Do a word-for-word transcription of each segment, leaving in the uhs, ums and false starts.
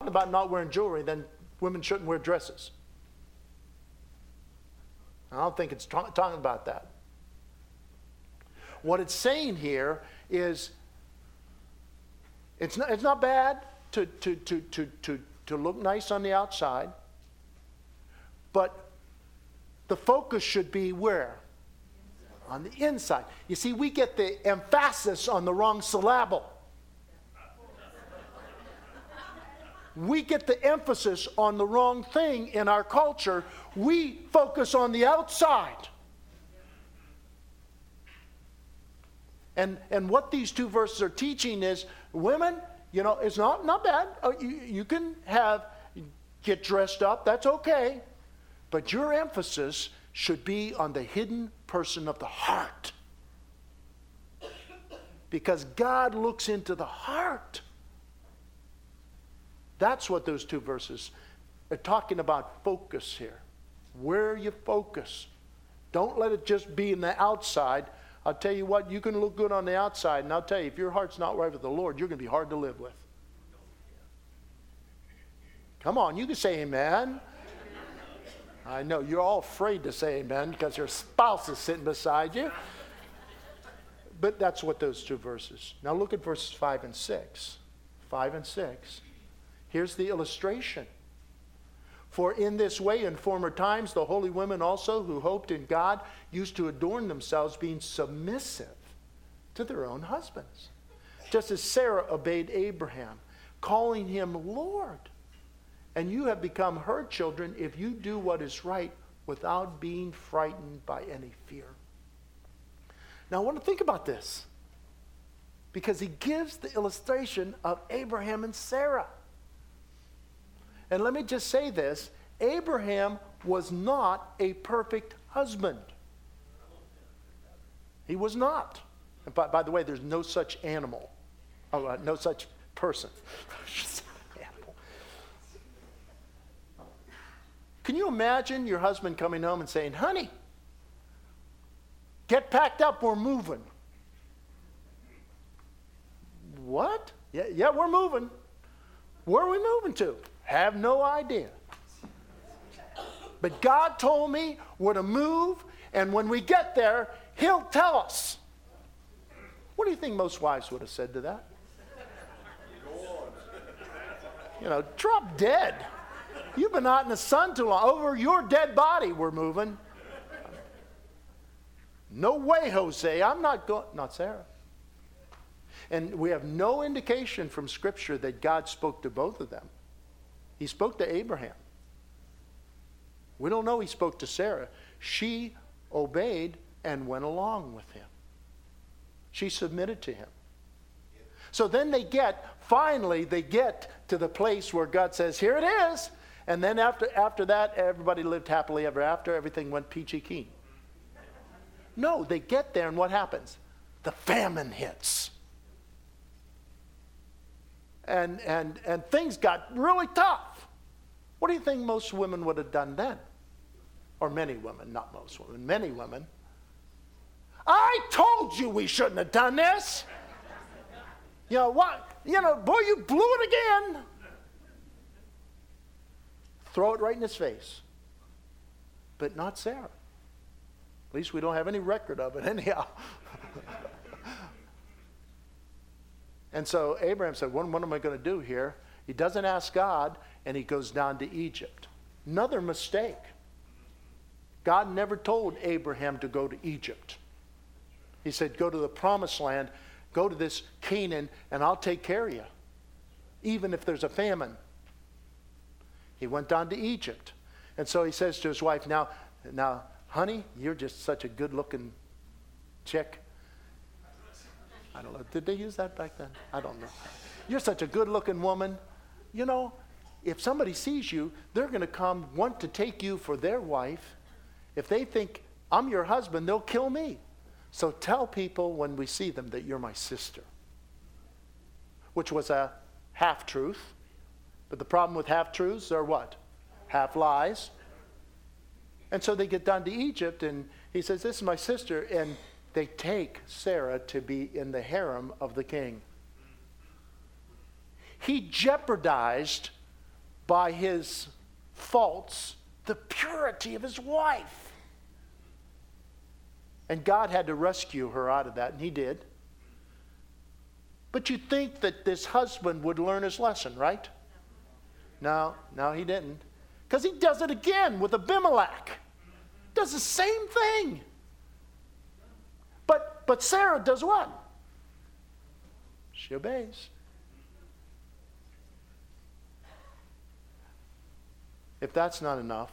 talking about not wearing jewelry, then women shouldn't wear dresses. I don't think it's ta- talking about that. What it's saying here is it's not, it's not bad to, to, to, to, to, to look nice on the outside, but the focus should be where? On the inside. You see, we get the emphasis on the wrong syllable. We get the emphasis on the wrong thing in our culture. We focus on the outside. And, and what these two verses are teaching is, women, you know, it's not, not bad. Oh, you, you can have, get dressed up, that's okay. But your emphasis should be on the hidden person of the heart. Because God looks into the heart. That's what those two verses are talking about, focus here. Where you focus. Don't let it just be in the outside. I'll tell you what, you can look good on the outside, and I'll tell you, if your heart's not right with the Lord, you're going to be hard to live with. Come on, you can say amen. I know you're all afraid to say amen because your spouse is sitting beside you. But that's what those two verses. Now look at verses five and six. Five and six. Here's the illustration. For in this way, in former times, the holy women also who hoped in God used to adorn themselves, being submissive to their own husbands. Just as Sarah obeyed Abraham, calling him Lord. And you have become her children if you do what is right without being frightened by any fear. Now I want to think about this, because he gives the illustration of Abraham and Sarah. And let me just say this, Abraham was not a perfect husband. He was not. And by, by the way, there's no such animal, oh, uh, no such person. Can you imagine your husband coming home and saying, honey, get packed up, we're moving. What? Yeah, yeah, we're moving. Where are we moving to? Have no idea. But God told me we're to move, and when we get there, he'll tell us. What do you think most wives would have said to that? You know, drop dead. You've been out in the sun too long. Over your dead body we're moving. No way, Jose. I'm not going. Not Sarah. And we have no indication from Scripture that God spoke to both of them. He spoke to Abraham. We don't know he spoke to Sarah. She obeyed and went along with him. She submitted to him. So then they get, finally, they get to the place where God says, here it is. And then after, after that, everybody lived happily ever after. Everything went peachy keen. No, they get there, and what happens? The famine hits. And, and, and things got really tough. What do you think most women would have done then? Or many women, not most women, many women. I told you we shouldn't have done this. You know what? You know, boy, you blew it again. Throw it right in his face. But not Sarah. At least we don't have any record of it anyhow. And so Abraham said, what, what am I going to do here? He doesn't ask God, and he goes down to Egypt. Another mistake. God never told Abraham to go to Egypt. He said, go to the promised land, go to this Canaan, and I'll take care of you, even if there's a famine. He went down to Egypt. And so he says to his wife, now, now, honey, you're just such a good-looking chick. I don't know. Did they use that back then? I don't know. You're such a good-looking woman. You know, if somebody sees you, they're going to come want to take you for their wife. If they think I'm your husband, they'll kill me. So tell people when we see them that you're my sister. Which was a half-truth. But the problem with half-truths are what? Half-lies. And so they get down to Egypt, and he says, this is my sister. And they take Sarah to be in the harem of the king. He jeopardized by his faults the purity of his wife. And God had to rescue her out of that, and he did. But you'd think that this husband would learn his lesson, right? No, no, he didn't. Because he does it again with Abimelech. Does the same thing. But, but Sarah does what? She obeys. If that's not enough,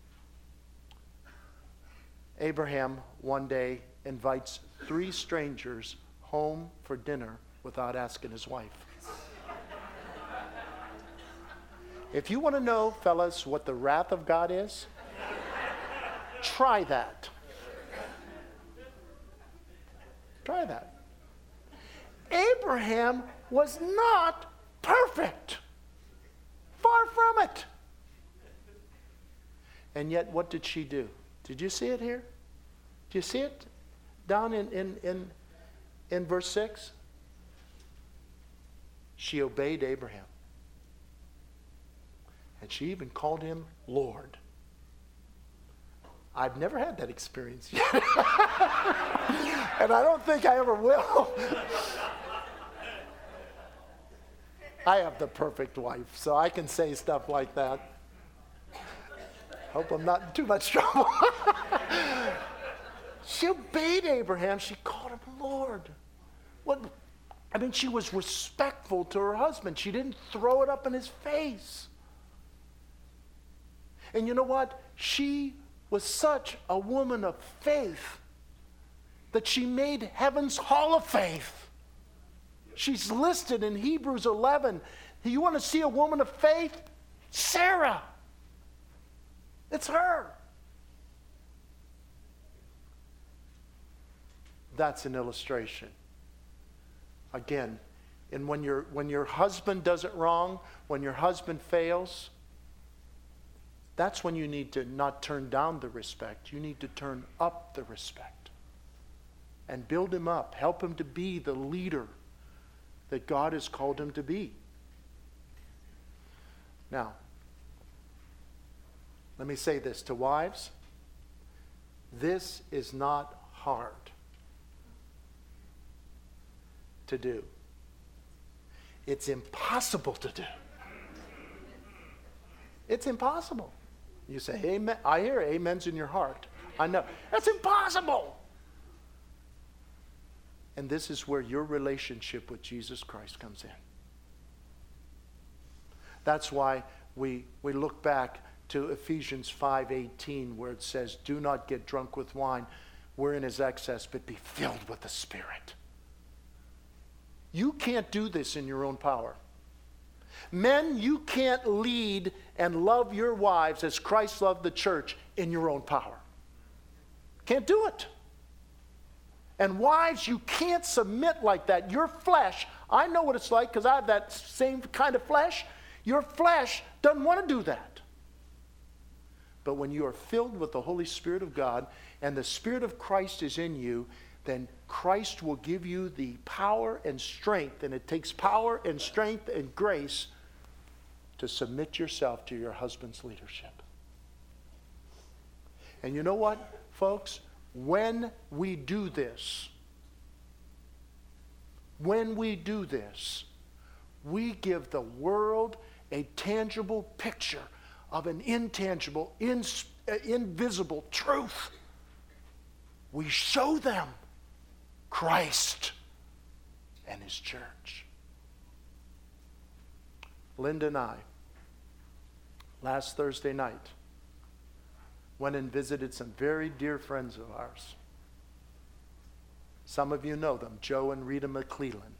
Abraham one day invites three strangers home for dinner without asking his wife. If you want to know, fellas, what the wrath of God is, try that. Try that. Abraham was not perfect. Far from it. And yet, what did she do? Did you see it here? Do you see it down in, in, in, in verse six? She obeyed Abraham. And she even called him Lord. I've never had that experience yet. And I don't think I ever will. I have the perfect wife, so I can say stuff like that. Hope I'm not in too much trouble. She obeyed Abraham. She called him Lord. What? I mean, she was respectful to her husband. She didn't throw it up in his face. And you know what? She was such a woman of faith that she made heaven's hall of faith. She's listed in Hebrews eleven. You want to see a woman of faith? Sarah. It's her. That's an illustration. Again, and when your when your husband does it wrong, when your husband fails, that's when you need to not turn down the respect. You need to turn up the respect and build him up. Help him to be the leader that God has called him to be. Now, let me say this to wives. This is not hard to do. It's impossible to do. It's impossible. You say, amen. I hear amens in your heart. I know. That's impossible. And this is where your relationship with Jesus Christ comes in. That's why we, we look back to Ephesians five eighteen, where it says, do not get drunk with wine wherein is excess, but be filled with the Spirit. You can't do this in your own power. Men, you can't lead and love your wives as Christ loved the church in your own power. Can't do it. And wives, you can't submit like that. Your flesh, I know what it's like because I have that same kind of flesh. Your flesh doesn't want to do that. But when you are filled with the Holy Spirit of God and the Spirit of Christ is in you, then Christ will give you the power and strength, and it takes power and strength and grace to submit yourself to your husband's leadership. And you know what, folks? When we do this, when we do this, we give the world a tangible picture of an intangible, ins- uh, invisible truth. We show them Christ and his church. Linda and I, last Thursday night, went and visited some very dear friends of ours. Some of you know them, Joe and Rita McClellan.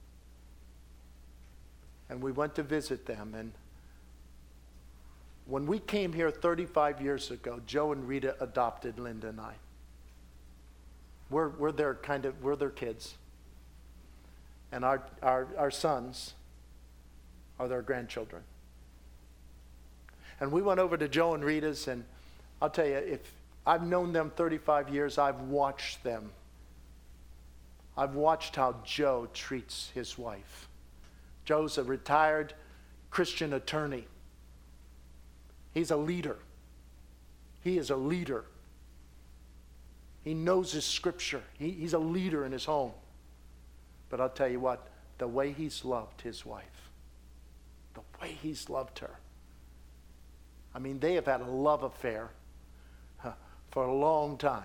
And we went to visit them. And when we came here thirty-five years ago, Joe and Rita adopted Linda and I. We're, we're their kind of, we're their kids. And our, our, our sons are their grandchildren. And we went over to Joe and Rita's, and I'll tell you, if I've known them thirty-five years, I've watched them. I've watched how Joe treats his wife. Joe's a retired Christian attorney. He's a leader. He is a leader. He knows his scripture. He, he's a leader in his home. But I'll tell you what, the way he's loved his wife, the way he's loved her. I mean, they have had a love affair huh, for a long time.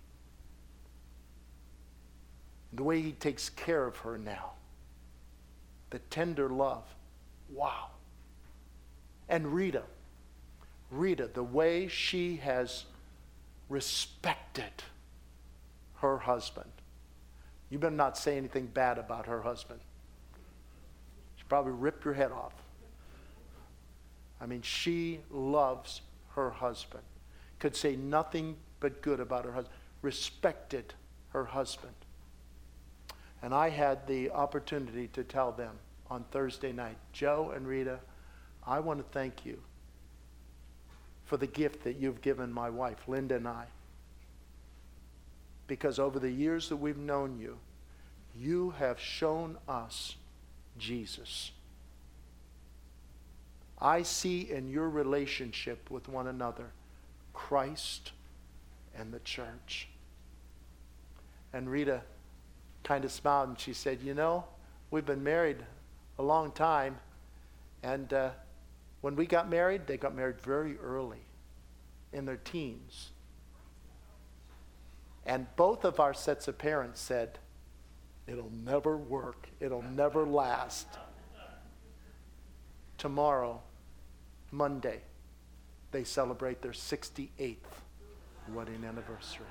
The way he takes care of her now, the tender love, wow. And Rita, Rita, the way she has respected her husband. You better not say anything bad about her husband. She probably ripped your head off. I mean, she loves her husband. Could say nothing but good about her husband. Respected her husband. And I had the opportunity to tell them on Thursday night, Joe and Rita, I want to thank you for the gift that you've given my wife, Linda and I. Because over the years that we've known you, you have shown us Jesus. I see in your relationship with one another Christ and the church. And Rita kind of smiled and she said, you know, we've been married a long time, and uh, when we got married, they got married very early, in their teens. And both of our sets of parents said, it'll never work. It'll never last. Tomorrow, Monday, they celebrate their sixty-eighth wedding anniversary.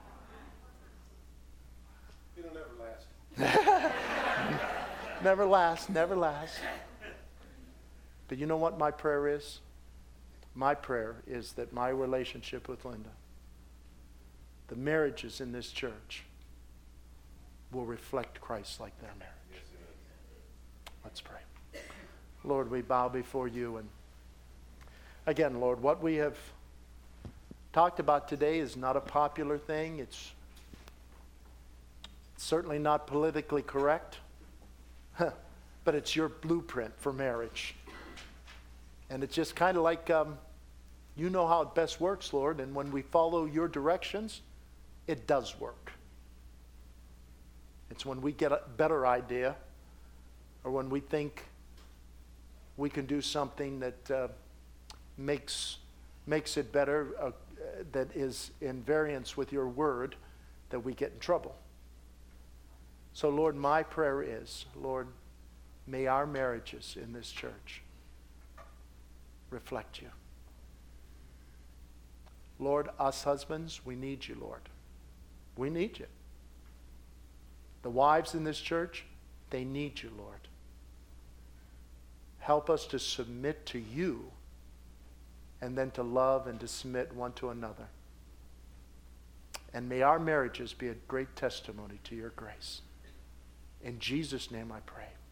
It'll never last. Never last, never last. But you know what my prayer is? My prayer is that my relationship with Linda, the marriages in this church, will reflect Christ like their marriage. Yes, Let's pray. Lord, we bow before you. And again, Lord, what we have talked about today is not a popular thing. It's certainly not politically correct. But it's your blueprint for marriage. And it's just kind of like, um, you know how it best works, Lord. And when we follow your directions, it does work. It's when we get a better idea, or when we think we can do something that uh, makes makes it better, uh, that is in variance with your word, that we get in trouble. So, Lord, my prayer is, Lord, may our marriages in this church reflect you. Lord, us husbands, we need you, Lord. We need you. The wives in this church, they need you, Lord. Help us to submit to you and then to love and to submit one to another. And may our marriages be a great testimony to your grace. In Jesus' name I pray.